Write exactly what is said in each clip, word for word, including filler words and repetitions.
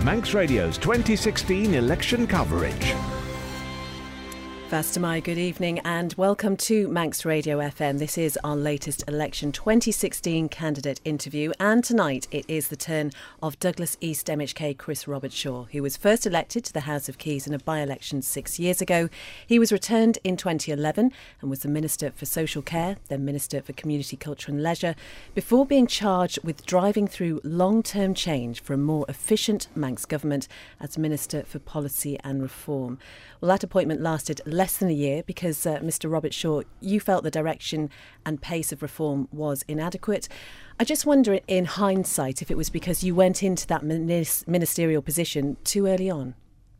Manx Radio's twenty sixteen election coverage. Fastamai, good evening and welcome to Manx Radio F M. This is our latest election twenty sixteen candidate interview, and tonight it is the turn of Douglas East M H K Chris Robertshaw, who was first elected to the House of Keys in a by-election six years ago. He was returned in twenty eleven and was the Minister for Social Care, then Minister for Community, Culture and Leisure, before being charged with driving through long-term change for a more efficient Manx government as Minister for Policy and Reform. Well, that appointment lasted less than a year because, uh, Mr Robertshaw, you felt the direction and pace of reform was inadequate. I just wonder, in hindsight, if it was because you went into that minis- ministerial position too early on.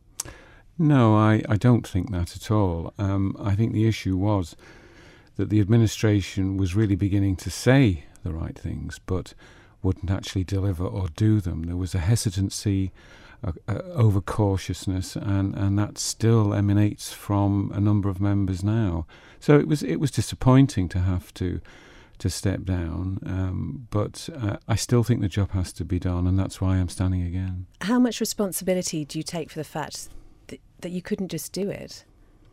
No, I, I don't think that at all. Um, I think the issue was that the administration was really beginning to say the right things, but wouldn't actually deliver or do them. There was a hesitancy, Uh, uh, over cautiousness, and, and that still emanates from a number of members now. So it was it was disappointing to have to to step down, um, but uh, I still think the job has to be done, and that's why I'm standing again. How much responsibility do you take for the fact that, that you couldn't just do it?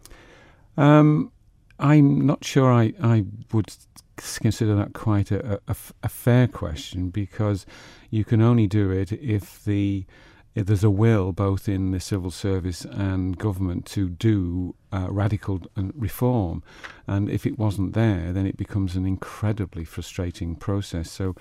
Um, I'm not sure I, I would consider that quite a, a, a fair question, because you can only do it if the If there's a will both in the civil service and government to do uh, radical reform. And if it wasn't there, then it becomes an incredibly frustrating process. So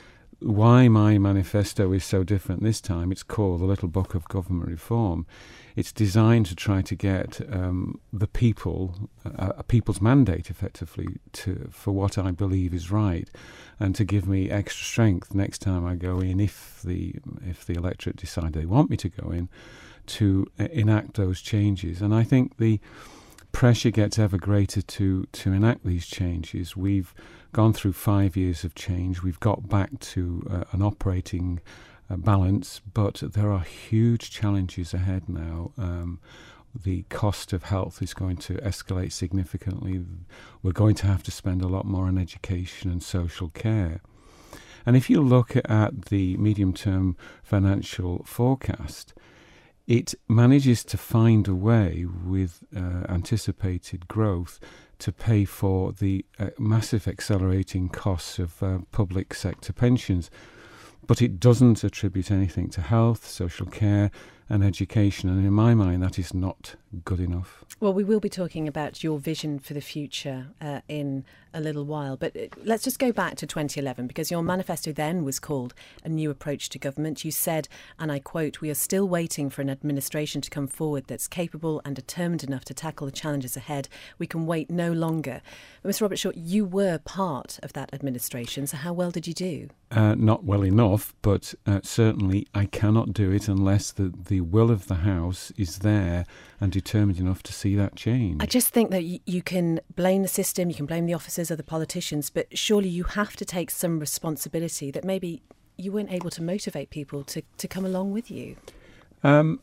why my manifesto is so different this time, it's called The Little Book of Government Reform. It's designed to try to get um, the people, uh, a people's mandate effectively, to for what I believe is right, and to give me extra strength next time I go in, if the if the electorate decide they want me to go in, to uh, enact those changes. And I think the pressure gets ever greater to, to enact these changes. We've gone through five years of change. We've got back to uh, an operating uh, balance, but there are huge challenges ahead now. Um, the cost of health is going to escalate significantly. We're going to have to spend a lot more on education and social care. And if you look at the medium-term financial forecast, it manages to find a way with uh, anticipated growth to pay for the uh, massive accelerating costs of uh, public sector pensions. But it doesn't attribute anything to health, social care and education. And in my mind, that is not good enough. Well, we will be talking about your vision for the future uh, in a little while. But let's just go back to twenty eleven, because your manifesto then was called A New Approach to Government. You said, and I quote, "We are still waiting for an administration to come forward that's capable and determined enough to tackle the challenges ahead. We can wait no longer." But Mister Robertshaw, you were part of that administration, so how well did you do? Uh, not well enough, but uh, certainly I cannot do it unless the, the will of the House is there and determined enough to see that change. I just think that y- you can blame the system, you can blame the officers or the politicians, but surely you have to take some responsibility that maybe you weren't able to motivate people to, to come along with you. Um,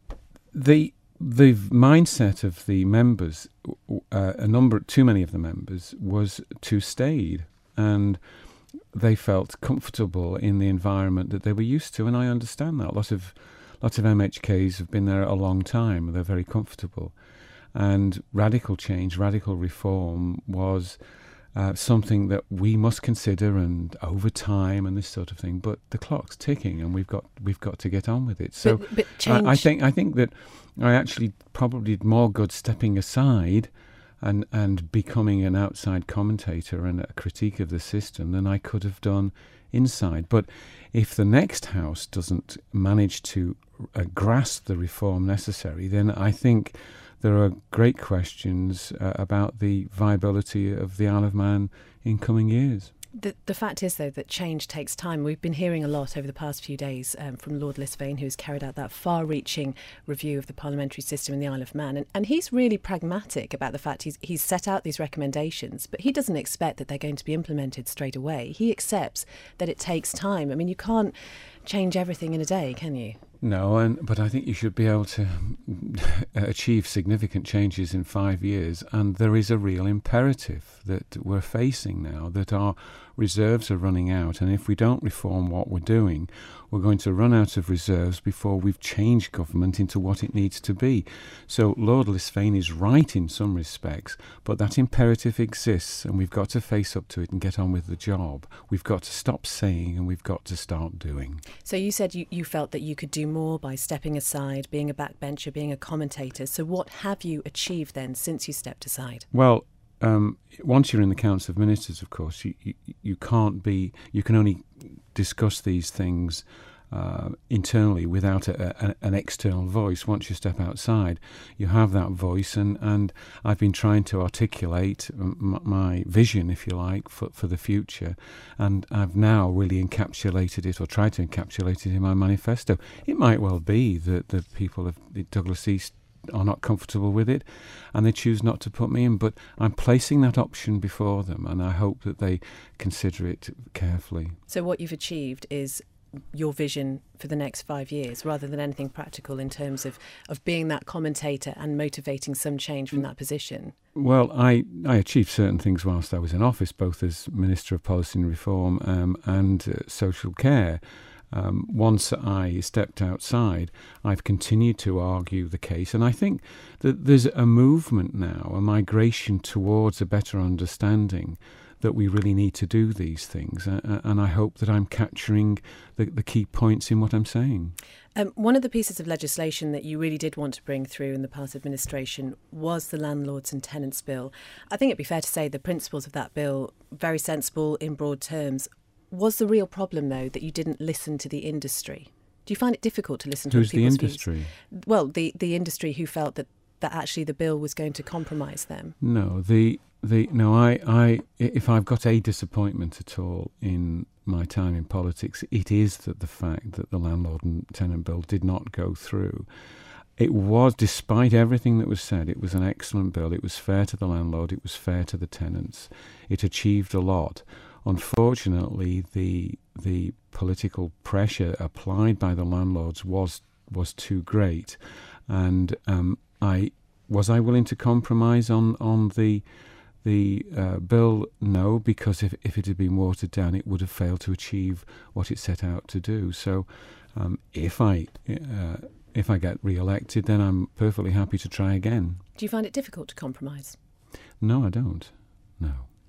the the mindset of the members, uh, a number, too many of the members, was too staid, and they felt comfortable in the environment that they were used to, and I understand that. Lots of lots of M H Ks have been there a long time. They're very comfortable. And radical change, radical reform was uh, something that we must consider, and over time and this sort of thing. But the clock's ticking, and we've got we've got to get on with it. So but, but change... I, I think I think that I actually probably did more good stepping aside and and becoming an outside commentator and a critique of the system than I could have done inside. But if the next House doesn't manage to uh, grasp the reform necessary, then I think there are great questions uh, about the viability of the Isle of Man in coming years. The, the fact is, though, that change takes time. We've been hearing a lot over the past few days um, from Lord Lisvane, who's carried out that far-reaching review of the parliamentary system in the Isle of Man. And, and he's really pragmatic about the fact he's, he's set out these recommendations, but he doesn't expect that they're going to be implemented straight away. He accepts that it takes time. I mean, you can't change everything in a day, can you? No, and but I think you should be able to achieve significant changes in five years. And there is a real imperative that we're facing now, that our reserves are running out, and if we don't reform what we're doing, we're going to run out of reserves before we've changed government into what it needs to be. So Lord Lisfane is right in some respects, but that imperative exists, and we've got to face up to it and get on with the job. We've got to stop saying and we've got to start doing. So you said you, you felt that you could do more by stepping aside, being a backbencher, being a commentator. So what have you achieved then since you stepped aside? Well, um, once you're in the Council of Ministers, of course, you, you, you can't be, you can only discuss these things uh, internally without a, a, an external voice. Once you step outside, you have that voice, and, and I've been trying to articulate m- my vision, if you like, for, for the future, and I've now really encapsulated it, or tried to encapsulate it in my manifesto. It might well be that the people of Douglas East are not comfortable with it and they choose not to put me in, but I'm placing that option before them, and I hope that they consider it carefully. So what you've achieved is your vision for the next five years rather than anything practical in terms of, of being that commentator and motivating some change from that position? Well, I, I achieved certain things whilst I was in office, both as Minister of Policy and Reform um, and uh, Social Care. Um, once I stepped outside, I've continued to argue the case, and I think that there's a movement now, a migration towards a better understanding that we really need to do these things, uh, and I hope that I'm capturing the, the key points in what I'm saying. Um, one of the pieces of legislation that you really did want to bring through in the past administration was the Landlords and Tenants Bill. I think it'd be fair to say the principles of that bill, very sensible in broad terms. Was the real problem, though, that you didn't listen to the industry? Do you find it difficult to listen to Who's people's the industry? views? Well, the, the industry who felt that, that actually the bill was going to compromise them. No, the the no. I, I if I've got a disappointment at all in my time in politics, it is that the fact that the Landlord and Tenant Bill did not go through. It was, despite everything that was said, it was an excellent bill. It was fair to the landlord. It was fair to the tenants. It achieved a lot. Unfortunately, the the political pressure applied by the landlords was was too great, and um, I was I willing to compromise on on the the uh, bill? No, because if if it had been watered down, it would have failed to achieve what it set out to do. So, um, if I uh, if I get re-elected, then I'm perfectly happy to try again. Do you find it difficult to compromise? No, I don't. No.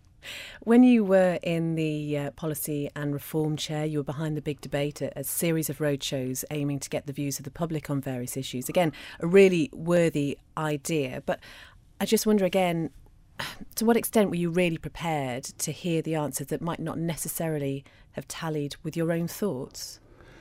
When you were in the uh, policy and reform chair, you were behind the big debate, a, a series of roadshows aiming to get the views of the public on various issues. Again, a really worthy idea. But I just wonder again, to what extent were you really prepared to hear the answers that might not necessarily have tallied with your own thoughts?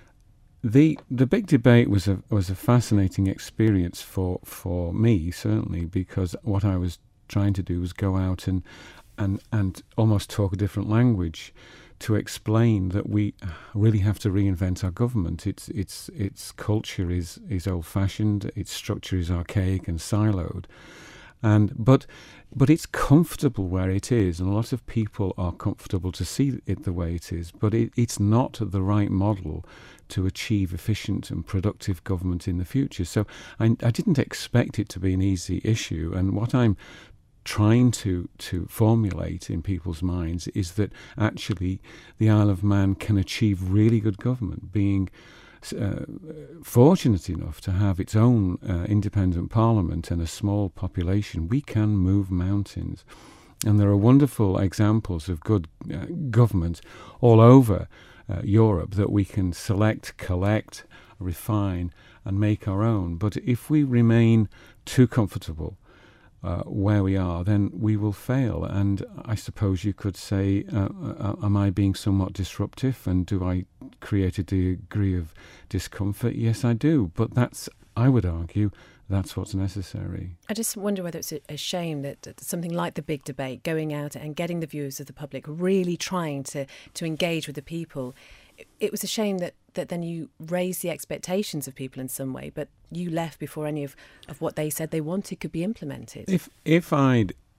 The the big debate was a was a fascinating experience for, for me, certainly, because what I was trying to do was go out and and and almost talk a different language to explain that we really have to reinvent our government. Its its its culture is is old fashioned, its structure is archaic and siloed. And but but it's comfortable where it is, and a lot of people are comfortable to see it the way it is, but it, it's not the right model to achieve efficient and productive government in the future. So I, I didn't expect it to be an easy issue, and what I'm trying to, to formulate in people's minds is that actually the Isle of Man can achieve really good government, being uh, fortunate enough to have its own uh, independent parliament and a small population. We can move mountains. And there are wonderful examples of good uh, government all over uh, Europe that we can select, collect, refine and make our own. But if we remain too comfortable Uh, where we are, then we will fail. And I suppose you could say, uh, uh, am I being somewhat disruptive, and do I create a degree of discomfort? Yes, I do. But that's, I would argue, that's what's necessary. I just wonder whether it's a, a shame that, that something like the big debate, going out and getting the views of the public, really trying to, to engage with the people, it, it was a shame that that then you raise the expectations of people in some way, but you left before any of, of what they said they wanted could be implemented. If if I'd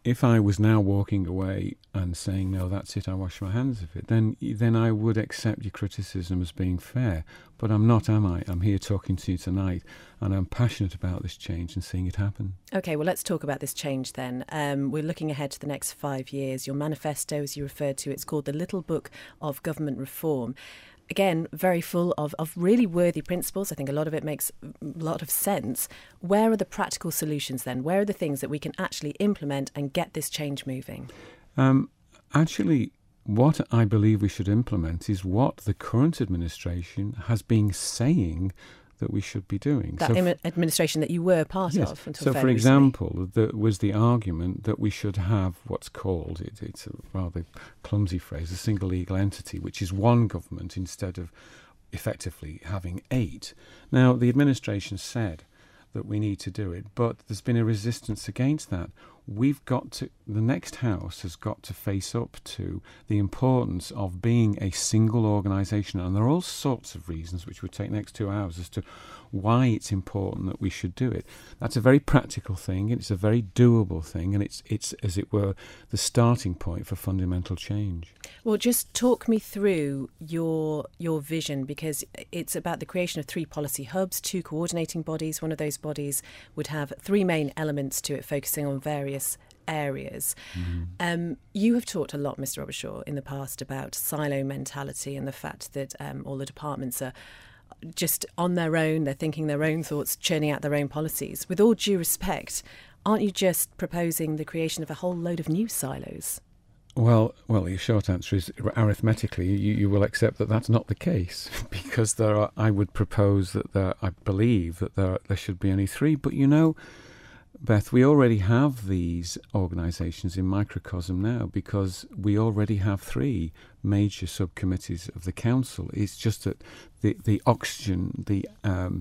if I was now walking away and saying, no, that's it, I wash my hands of it, then then I would accept your criticism as being fair. But I'm not, am I? I'm here talking to you tonight, and I'm passionate about this change and seeing it happen. OK, well, let's talk about this change then. Um, we're looking ahead to the next five years. Your manifesto, as you referred to, it's called The Little Book of Government Reform. Again, very full of, of really worthy principles. I think a lot of it makes a lot of sense. Where are the practical solutions then? Where are the things that we can actually implement and get this change moving? Um, actually, what I believe we should implement is what the current administration has been saying that we should be doing. That so im- administration that you were part yes. of until So, fairly for example, recently. there was the argument that we should have what's called, it, it's a rather clumsy phrase, a single legal entity, which is one government instead of effectively having eight. Now, the administration said that we need to do it, but there's been a resistance against that. We've got to, the next House has got to face up to the importance of being a single organisation. And there are all sorts of reasons, which would take the next two hours, as to why it's important that we should do it. That's a very practical thing, and it's a very doable thing, and it's, it's as it were, the starting point for fundamental change. Well, just talk me through your your vision, because it's about the creation of three policy hubs, two coordinating bodies. One of those bodies would have three main elements to it, focusing on various areas. Mm-hmm. Um, you have talked a lot, Mister Robertshaw, in the past about silo mentality and the fact that um, all the departments are just on their own, they're thinking their own thoughts, churning out their own policies. With all due respect, aren't you just proposing the creation of a whole load of new silos? Well, well, the short answer is arithmetically, you, you will accept that that's not the case, because there are. I would propose that there. I believe that there there should be only three. But you know, Beth, we already have these organisations in microcosm now, because we already have three major subcommittees of the council. It's just that the the oxygen, the um,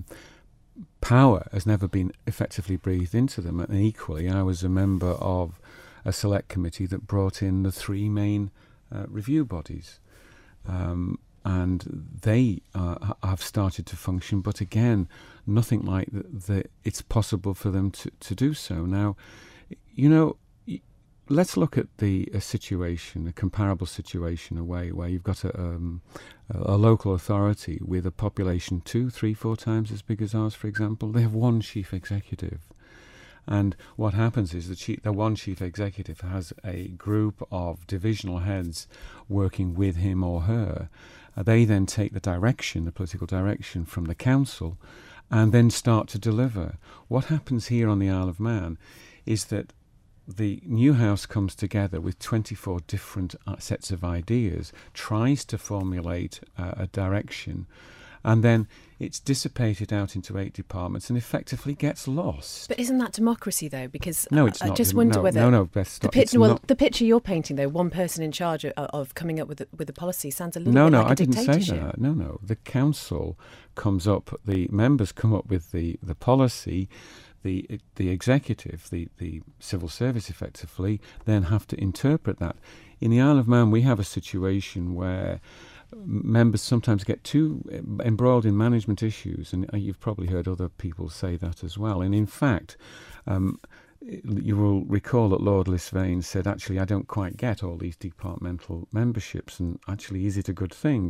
power has never been effectively breathed into them. And equally, I was a member of a select committee that brought in the three main uh, review bodies. Um, and they uh, have started to function, but again, nothing like the, the, it's possible for them to, to do so. Now, you know, let's look at the a situation, a comparable situation away, where you've got a, um, a local authority with a population two, three, four times as big as ours, for example. They have one chief executive. And what happens is the, chief, the one chief executive has a group of divisional heads working with him or her. Uh, they then take the direction, the political direction from the council, and then start to deliver. What happens here on the Isle of Man is that the new House comes together with twenty-four different uh, sets of ideas, tries to formulate uh, a direction, and then it's dissipated out into eight departments and effectively gets lost. But isn't that democracy, though? Because no, it's I not. just wonder no, whether no, no, Beth, the picture. Well, not. the picture you're painting, though, one person in charge of, of coming up with the, with the policy sounds a little no, bit no, like a I didn't dictatorship. say that. No, no, the council comes up. The members come up with the, the policy. The the executive, the, the civil service, effectively, then have to interpret that. In the Isle of Man, we have a situation where members sometimes get too embroiled in management issues, and you've probably heard other people say that as well. And in fact, um, you will recall that Lord Lisvane said, actually, I don't quite get all these departmental memberships, and actually, is it a good thing?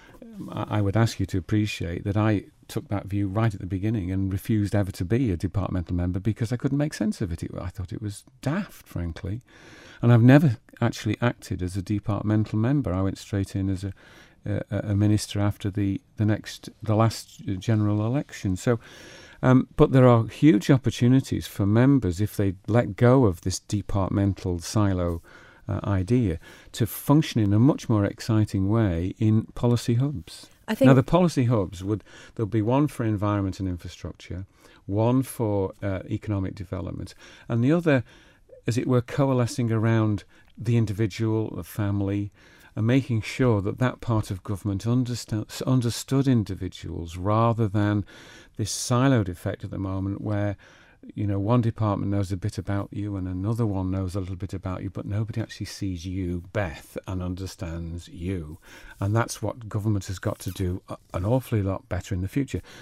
I would ask you to appreciate that I took that view right at the beginning and refused ever to be a departmental member because I couldn't make sense of it. it I thought it was daft, frankly. And I've never actually acted as a departmental member. I went straight in as a, a, a minister after the, the next, the last general election. So, um, but there are huge opportunities for members, if they let go of this departmental silo Uh, idea, to function in a much more exciting way in policy hubs. I think now, the policy hubs would, there'll be one for environment and infrastructure, one for uh, economic development, and the other, as it were, coalescing around the individual, the family, and making sure that that part of government understand, understood individuals, rather than this siloed effect at the moment where, you know, one department knows a bit about you and another one knows a little bit about you, but nobody actually sees you, Beth, and understands you. And that's what government has got to do an awfully lot better in the future.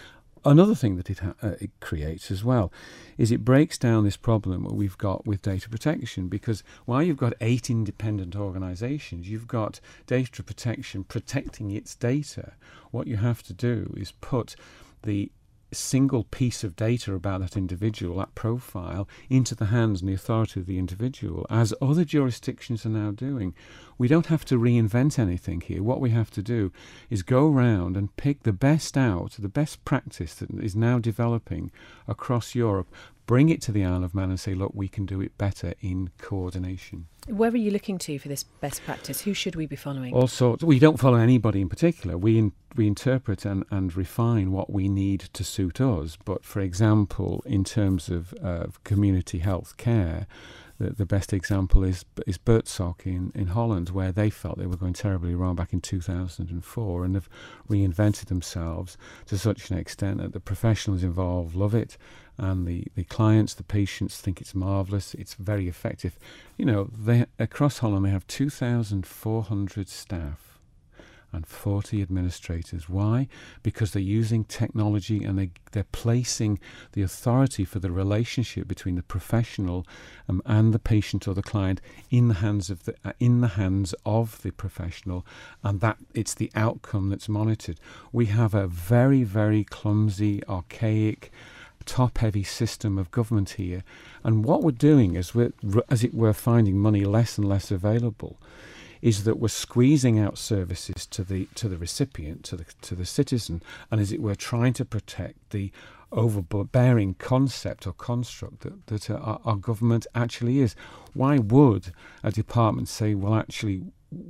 another thing that it, ha- uh, it creates as well is it breaks down this problem that we've got with data protection, because while you've got eight independent organisations, you've got data protection protecting its data. What you have to do is put the single piece of data about that individual, that profile, into the hands and the authority of the individual, as other jurisdictions are now doing. We don't have to reinvent anything here. What we have to do is go around and pick the best out, the best practice that is now developing across Europe, bring it to the Isle of Man and say, look, we can do it better in coordination. Where are you looking to for this best practice? Who should we be following? All sorts. We don't follow anybody in particular. We in, we interpret and, and refine what we need to suit us. But, for example, in terms of uh, community health care, the, the best example is is Buurtzorg in, in Holland, where they felt they were going terribly wrong back in two thousand four and have reinvented themselves to such an extent that the professionals involved love it. And the, the clients, the patients think it's marvellous. It's very effective. You know, they across Holland they have two thousand four hundred staff and forty administrators. Why? Because they're using technology and they, they're placing the authority for the relationship between the professional um, and the patient or the client in the hands of the uh, in the hands of the professional, and that it's the outcome that's monitored. We have a very, very clumsy, archaic, top-heavy system of government here, and what we're doing is we're, as it were, finding money less and less available, is that we're squeezing out services to the to the recipient, to the to the citizen, and as it were, trying to protect the overbearing concept or construct that, that our, our government actually is. Why would a department say, well, actually,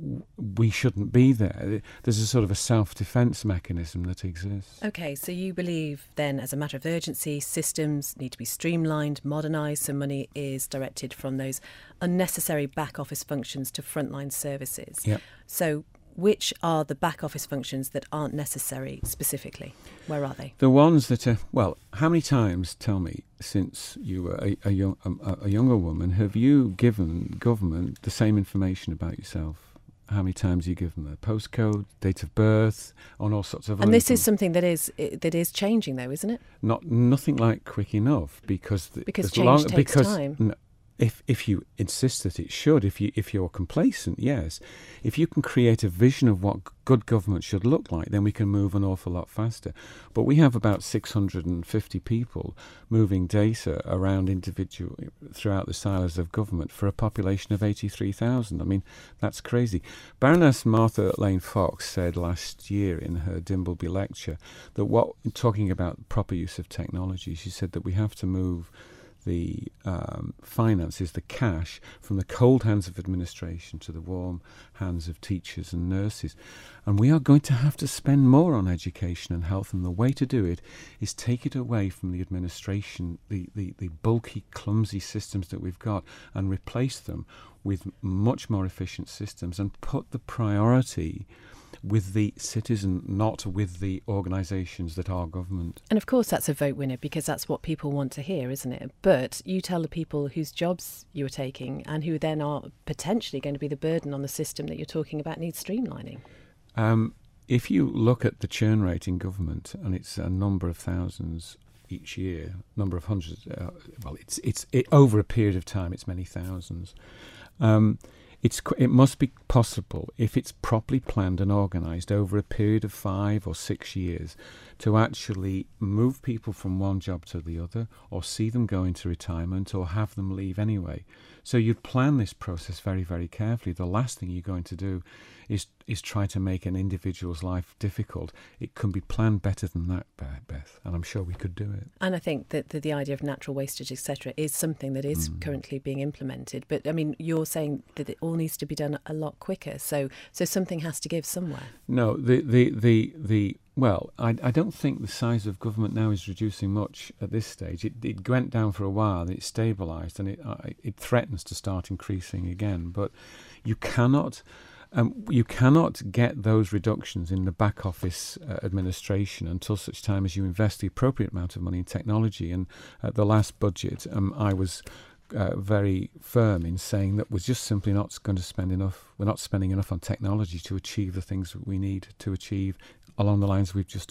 we shouldn't be there? There's a sort of a self-defence mechanism that exists. OK, so you believe then, as a matter of urgency, systems need to be streamlined, modernised, so money is directed from those unnecessary back-office functions to frontline services. Yep. So which are the back-office functions that aren't necessary specifically? Where are they? The ones that are, well, how many times, tell me, since you were a, a, young, a, a younger woman, have you given government the same information about yourself? How many times you give them a postcode, date of birth, on all sorts of... And this is something that is that is changing, though, isn't it? Not nothing like quick enough, because the, because change long, takes because, time. No, if if you insist that it should, if you if you're complacent, yes. If you can create a vision of what good government should look like, then we can move an awful lot faster. But we have about six hundred fifty people moving data around individual throughout the silos of government for a population of eighty-three thousand. I mean, that's crazy. Baroness Martha Lane Fox said last year in her Dimbleby lecture that what, talking about proper use of technology, she said that we have to move the um, finances, the cash, from the cold hands of administration to the warm hands of teachers and nurses. And we are going to have to spend more on education and health, and the way to do it is take it away from the administration, the, the, the bulky, clumsy systems that we've got, and replace them with much more efficient systems, and put the priority with the citizen, not with the organisations that are government. And of course that's a vote winner, because that's what people want to hear, isn't it? But you tell the people whose jobs you are taking and who then are potentially going to be the burden on the system that you're talking about needs streamlining. Um, if you look at the churn rate in government, and it's a number of thousands each year, number of hundreds, uh, well, it's it's it, over a period of time, it's many thousands. Um, It's, it must be possible, if it's properly planned and organised over a period of five or six years, to actually move people from one job to the other, or see them go into retirement, or have them leave anyway. So you plan this process very, very carefully. The last thing you're going to do is is try to make an individual's life difficult. It can be planned better than that, Beth, and I'm sure we could do it. And I think that the, the idea of natural wastage, et cetera, is something that is mm. currently being implemented. But, I mean, you're saying that it all needs to be done a lot quicker, so so something has to give somewhere. No, the, the, the, the well, I, I don't think the size of government now is reducing much at this stage. It, it went down for a while, and it stabilised, and it, uh, it threatens to start increasing again. But you cannot... Um, you cannot get those reductions in the back office uh, administration until such time as you invest the appropriate amount of money in technology. And at the last budget, um, I was uh, very firm in saying that we're just simply not going to spend enough. We're not spending enough on technology to achieve the things that we need to achieve along the lines we've just dis-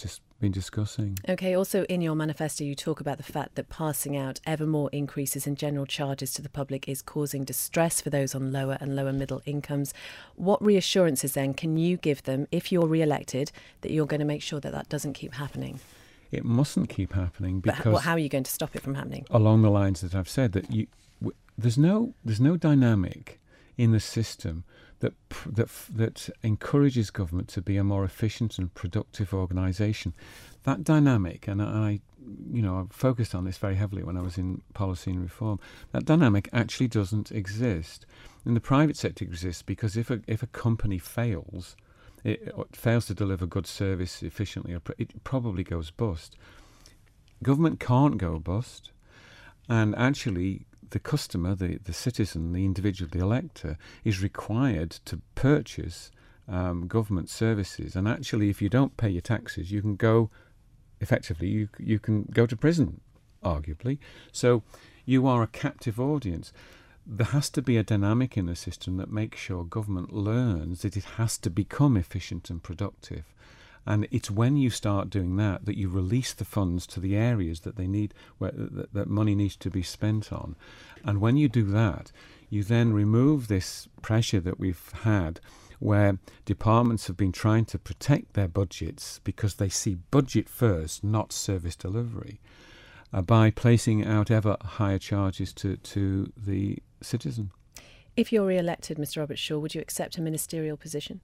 been discussing. OK, also in your manifesto you talk about the fact that passing out ever more increases in general charges to the public is causing distress for those on lower and lower middle incomes. What reassurances then can you give them if you're re-elected that you're going to make sure that that doesn't keep happening? It mustn't keep happening because... But well, how are you going to stop it from happening? Along the lines that I've said, that you, w- there's no there's no dynamic in the system that that that encourages government to be a more efficient and productive organisation. That dynamic, and I, you know, I focused on this very heavily when I was in policy and reform. That dynamic actually doesn't exist. In the private sector, it exists because if a if a company fails, it fails to deliver good service efficiently, it probably goes bust. Government can't go bust, and actually the customer, the, the citizen, the individual, the elector, is required to purchase um, government services. And actually, if you don't pay your taxes, you can go, effectively, you you can go to prison, arguably. So you are a captive audience. There has to be a dynamic in the system that makes sure government learns that it has to become efficient and productive. And it's when you start doing that that you release the funds to the areas that they need, where that, that money needs to be spent on. And when you do that, you then remove this pressure that we've had where departments have been trying to protect their budgets because they see budget first, not service delivery, uh, by placing out ever higher charges to, to the citizen. If you're re-elected, Mr Roberts-Shaw, would you accept a ministerial position?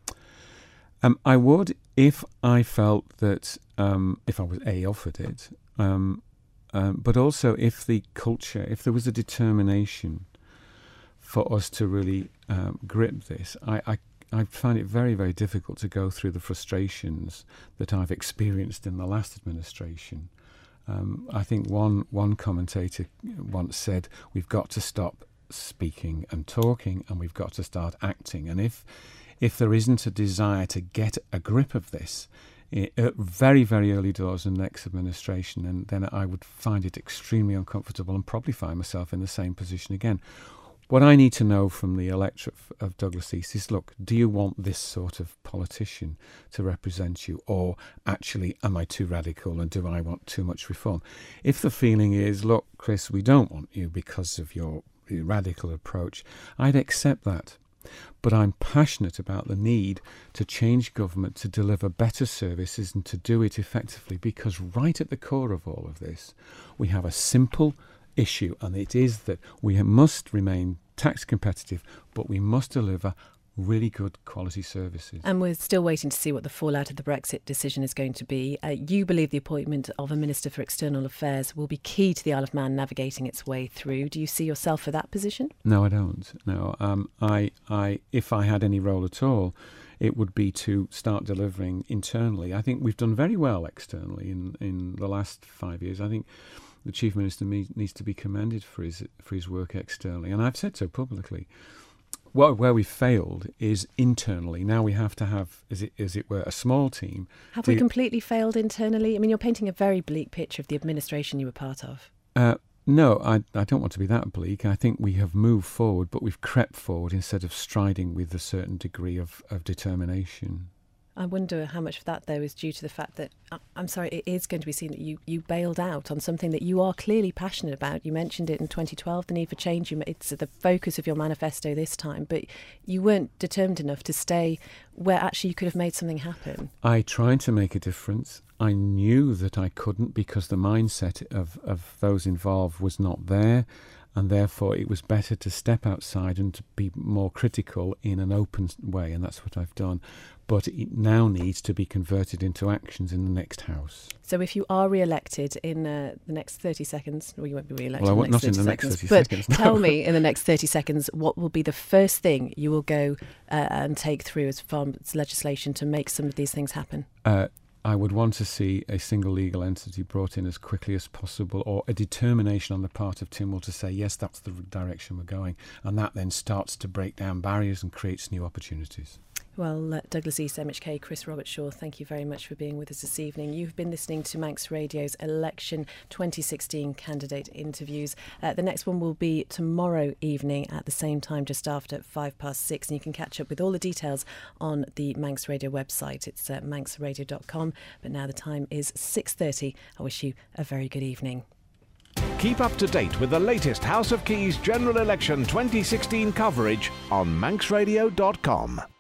Um, I would if I felt that, um, if I was A, offered it, um, um, but also if the culture, if there was a determination for us to really um, grip this. I, I, I find it very, very difficult to go through the frustrations that I've experienced in the last administration. Um, I think one, one commentator once said, we've got to stop speaking and talking and we've got to start acting. And if If there isn't a desire to get a grip of this at very, very early doors in the next administration, and then I would find it extremely uncomfortable and probably find myself in the same position again. What I need to know from the electorate of Douglas East is, look, do you want this sort of politician to represent you, or actually am I too radical and do I want too much reform? If the feeling is, look, Chris, we don't want you because of your radical approach, I'd accept that. But I'm passionate about the need to change government to deliver better services and to do it effectively, because right at the core of all of this, we have a simple issue, and it is that we must remain tax competitive, but we must deliver really good quality services. And we're still waiting to see what the fallout of the Brexit decision is going to be. Uh, you believe the appointment of a Minister for External Affairs will be key to the Isle of Man navigating its way through. Do you see yourself for that position? No, I don't. No, um, I, I, if I had any role at all, it would be to start delivering internally. I think we've done very well externally in, in the last five years. I think the Chief Minister needs to be commended for his for his work externally, and I've said so publicly. Well, where we failed is internally. Now we have to have, as it, as it were, a small team. Have to, we completely failed internally? I mean, you're painting a very bleak picture of the administration you were part of. Uh, no, I, I don't want to be that bleak. I think we have moved forward, but we've crept forward instead of striding with a certain degree of, of determination. I wonder how much of that, though, is due to the fact that, I'm sorry, it is going to be seen that you, you bailed out on something that you are clearly passionate about. You mentioned it in twenty twelve, the need for change. It's the focus of your manifesto this time, but you weren't determined enough to stay where actually you could have made something happen. I tried to make a difference. I knew that I couldn't because the mindset of, of those involved was not there. And therefore it was better to step outside and to be more critical in an open way, and that's what I've done. But it now needs to be converted into actions in the next House. So if you are re-elected in uh, the next thirty seconds, well, you won't be re-elected well, in the next not thirty in the seconds, next thirty but seconds, no. Tell me in the next thirty seconds, what will be the first thing you will go uh, and take through as far as legislation to make some of these things happen? Uh, I would want to see a single legal entity brought in as quickly as possible, or a determination on the part of Tynwald to say, yes, that's the direction we're going. And that then starts to break down barriers and creates new opportunities. Well, uh, Douglas East M H K, Chris Robertshaw, thank you very much for being with us this evening. You've been listening to Manx Radio's Election twenty sixteen candidate interviews. Uh, the next one will be tomorrow evening at the same time, just after five past six. And you can catch up with all the details on the Manx Radio website. It's uh, manx radio dot com. But now the time is six thirty. I wish you a very good evening. Keep up to date with the latest House of Keys General Election twenty sixteen coverage on manx radio dot com.